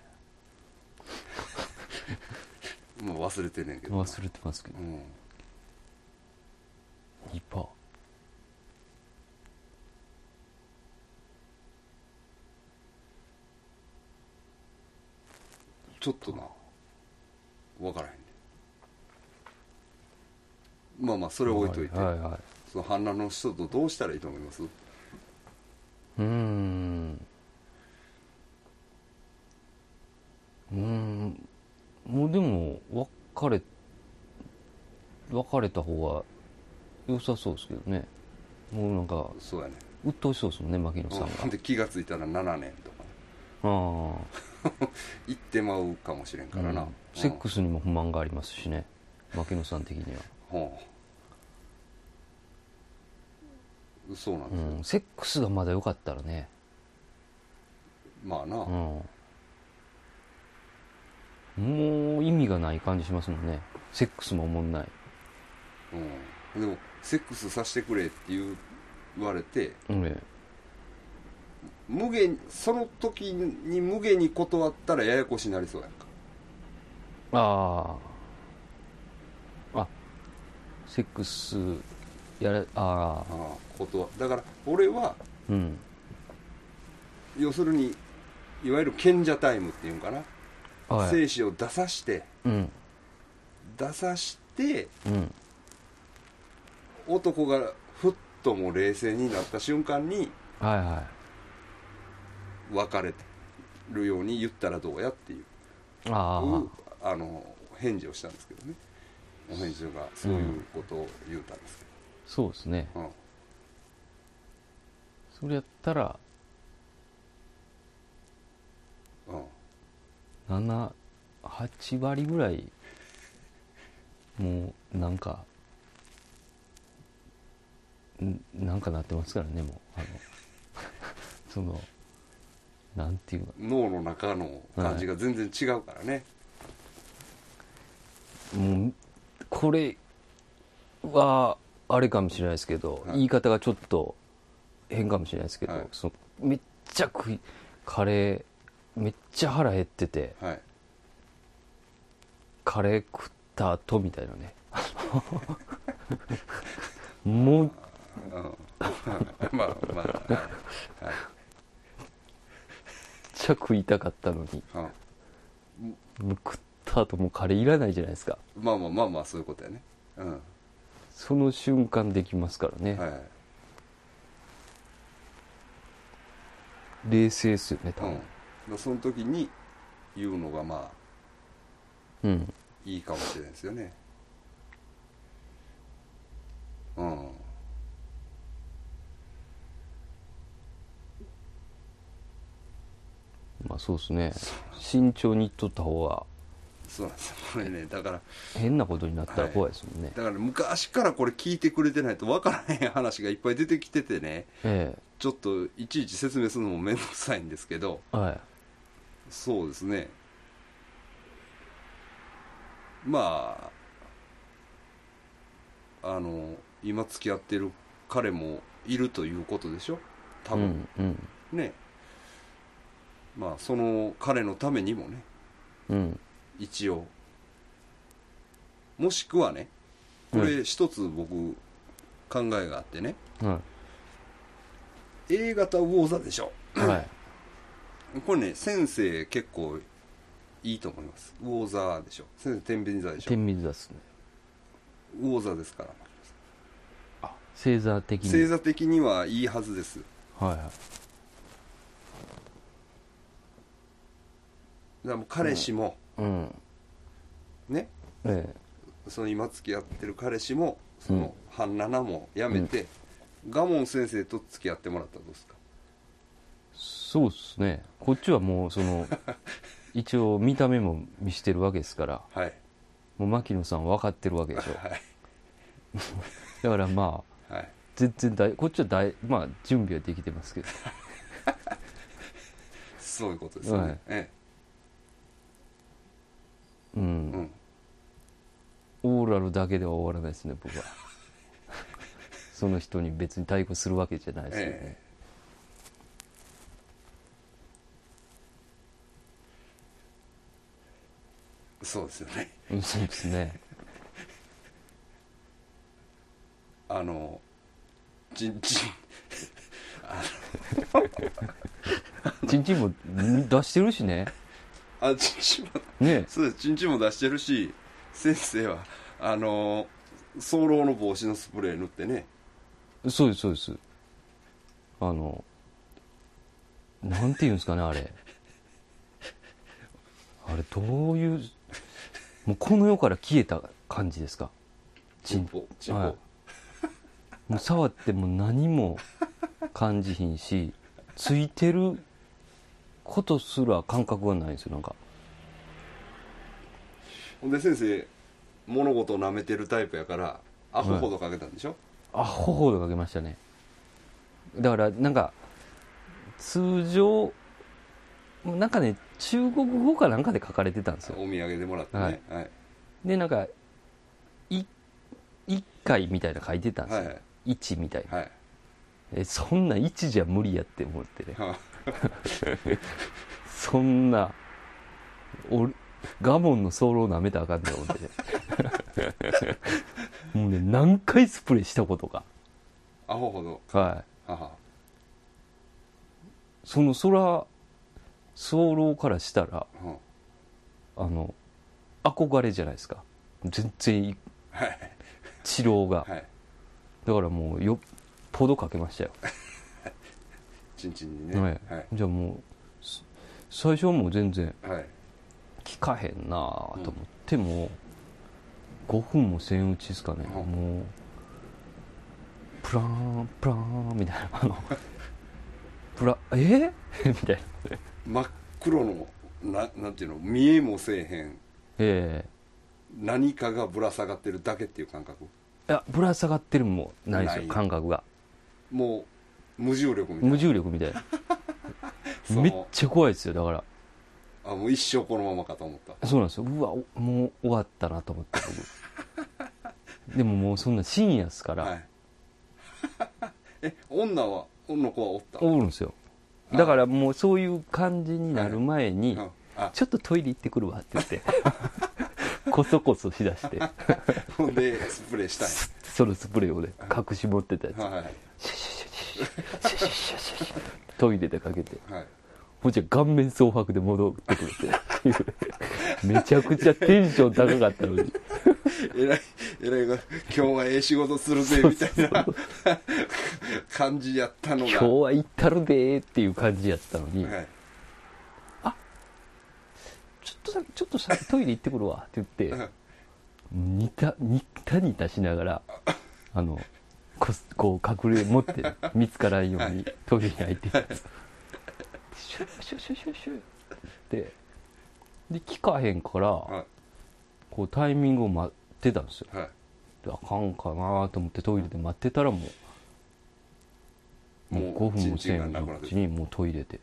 もう忘れてんねんけど。 忘れてますけど、2%。 ちょっとな分からへんね。まあまあそれ置いといて、 はいはいはい、 その反乱の人とどうしたらいいと思います？ もうでも別れた方が良さそうですけどね。もうなんかそうやね、 鬱陶しそうですもんね、牧野さんが。 で気がついたら7年とかああ行ってまうかもしれんからな、 セックスにも不満がありますしね、牧野さん的には。 そうなんですよ、 セックスがまだ良かったらね。 まあな、 もう意味がない感じしますもんね。セックスもおもんない。 でもセックスさせてくれって言われて、その時に無限に断ったらややこしになりそうやんか。 セックスやれだから俺は、要するにいわゆる賢者タイムっていうんかな、精子を出さして、男がふっとも冷静になった瞬間に、別れるように言ったらどうやっていう返事をしたんですけどね。お返事がそういうことを言うたんですけど、 そうですね、それやったら7、8割ぐらいもうなんかなってますからね。もうそのなんていうか、 脳の中の感じが全然違うからね、 もうこれはあれかもしれないですけど、言い方がちょっと変かもしれないですけど、めっちゃカレーめっちゃ腹減ってて、カレー食った後みたいなねもうまあまあめっちゃ食いたかったのに、もう食った後もうカレーいらないじゃないですか。 まあそういうことやね、 その瞬間できますからね、冷静ですよね多分、 その時に言うのがまあ、いいかもしれないですよね。 まあそうですね、慎重に言っとった方が。 そうなんですよこれね。だから変なことになったら怖いですもんね、 だから昔からこれ聞いてくれてないと分からへん話がいっぱい出てきててね、ちょっといちいち説明するのも面倒くさいんですけど、そうですね、まあ今付き合ってる彼もいるということでしょ多分、ね。まあその彼のためにもね、一応もしくはね、これ一つ僕考えがあってね、A 型魚座でしょ、これね先生結構いいと思います。魚座でしょ先生、天秤座でしょ。 天秤座ですね。 魚座ですから。 星座的にはいいはずです。だからもう彼氏も、ね、その今付き合ってる彼氏もその半七もやめて、賀門先生と付き合ってもらったらどうですか。 そうですね。こっちはもうその一応見た目も見してるわけですから、もう牧野さん分かってるわけでしょ、だからまあ、全然こっちはまあ準備はできてますけどそういうことですよね、 オーラルだけでは終わらないですね僕はその人に別に対抗するわけじゃないですよね、 そうですよねそうですねちんちんちんちんも出してるしね。 ちんちんもね、 そうです。ちんちんも出してるし、先生は早漏の防止のスプレー塗ってね。 そうですそうです。 なんていうんですかね、あれどういう、もうこの世から消えた感じですか？ チンポはい、もう触っても何も感じひんし、ついてることすら感覚がないんですよ。なんかほんで先生物事を舐めてるタイプやからアホほどかけたんでしょ？ アホほどかけましたね。だからなんか通常なんかね、中国語かなんかで書かれてたんですよ。 お土産でもらってね、 はいはい、 でなんか一回みたいな書いてたんですよ、 はい、 1みたいな、 はい、 そんな1じゃ無理やって思ってねはそんなガモンのソロを舐めたらあかんねん思ってねもうね、何回スプレーしたことか。 アホほど、 はい、 はは、 その空早漏からしたら憧れじゃないですか。全然はい、 治療が、 はい、 だからもうよっぽどかけましたよチンチンにね、 ははいい、 じゃあもう最初はもう全然はい、 効かへんなと思って、も5分もせんうちですかね、もうプラーンプラーンみたいなみたいな真っ黒のなんていうの、見えもせえへん何かがぶら下がってるだけっていう感覚。 いや、ぶら下がってるもないですよ、感覚が。 もう無重力みたいな。 無重力みたいなめっちゃ怖いですよ。だからもう一生このままかと思った。 そうなんですよ。うわ、もう終わったなと思って僕でももうそんな深夜っすから、はい女の子はおった？ おるんですよ。だからもうそういう感じになる前に、ちょっとトイレ行ってくるわって言ってコソコソしだしてほんでスプレーしたいそのスプレーをね、隠し持ってたやつ、はい、シュシュシュシュシュシュシュシュシュトイレでかけて、はい、ほんじゃ顔面蒼白で戻ってくるってめちゃくちゃテンション高かったのにえらいが今日はええ仕事するぜみたいな感じやったのが、 今日は行ったるでーっていう感じやったのに、はい、ちょっとさトイレ行ってくるわって言ってニタしながらこう隠れ持って見つからんようにトイレに入っていってシュシュシュシュシュってで効かへんから、はい、こうタイミングを待ってたんですよ、はい、であかんかなと思ってトイレで待ってたらもう5分もせんうちにもうトイレで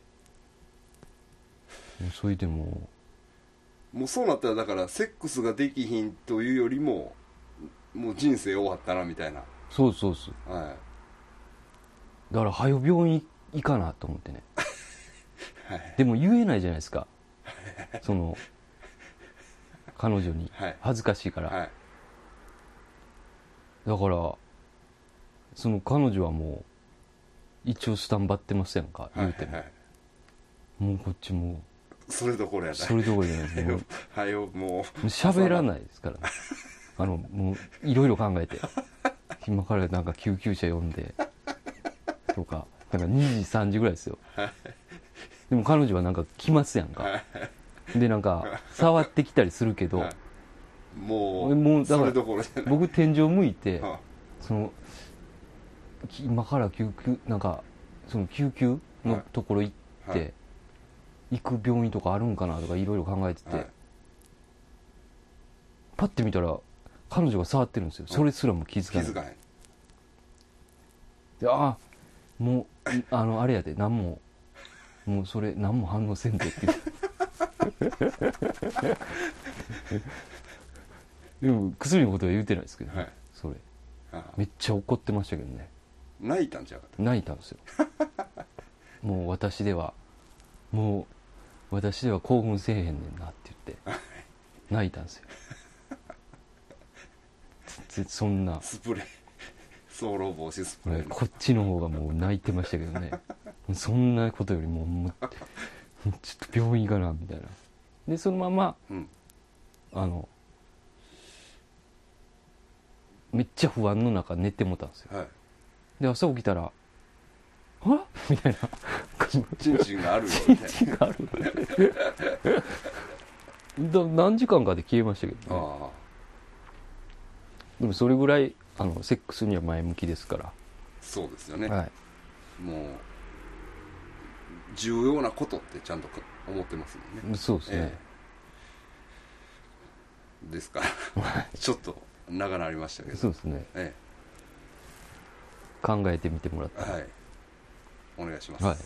それでもうそうなったら、だからセックスができひんというよりももう人生終わったなみたいな。 そうそうそう、はい、だから早う病院行かなと思ってね、はい、でも言えないじゃないですかその彼女に恥ずかしいから、はいはい、だからその彼女はもう一応スタンバってますやんか、言うても、はいはい、もうこっちもそれどころやな、 それどころじゃないですもうはよもう喋らないですから、ね、もういろいろ考えて今からなんか救急車呼んでとかなんか2時3時ぐらいですよ、はい、でも彼女はなんか来ますやんか、はい、でなんか触ってきたりするけど、はい、もうだから僕天井向いて、はあ、その今からなんかその救急のところ行って、はいはい、行く病院とかあるんかなとかいろいろ考えてて、はい、パッて見たら彼女が触ってるんですよ。それすらも気づかない。でもうあれやでもうそれ何も反応せんでってでも薬のことは言うてないですけど、ね、はい、それめっちゃ怒ってましたけどね。 泣いたんちゃうかった？ 泣いたんですよもう私では興奮せえへんねんなって言って泣いたんですよそんなスプレー早漏防止スプレー、 こっちの方がもう泣いてましたけどねそんなことよりもちょっと病院かなみたいなでそのまま、うん、めっちゃ不安の中寝てもたんですよ、はい、で朝起きたらあみたいなチンチンがあるよみたいな。 チンチンがある何時間かで消えましたけどね。 ああ、 でもそれぐらいセックスには前向きですから。 そうですよね、 はい、 もう重要なことってちゃんと思ってますもんね。 そうですね、 ですからちょっと長なりましたけど、 そうですね、考えてみてもらって、 はい、お願いします。 はい、 こ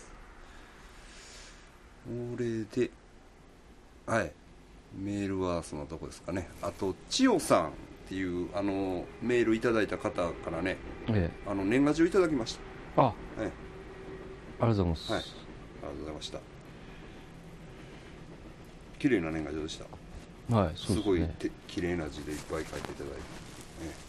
れで、はい、メールはそのどこですかね。あと千代さんっていうメールいただいた方からね、年賀状いただきました。 ありがとうございます。 はい、ありがとうございました。綺麗な年賀状でした。 はい、そうですね。 すごい綺麗な字でいっぱい書いていただいて、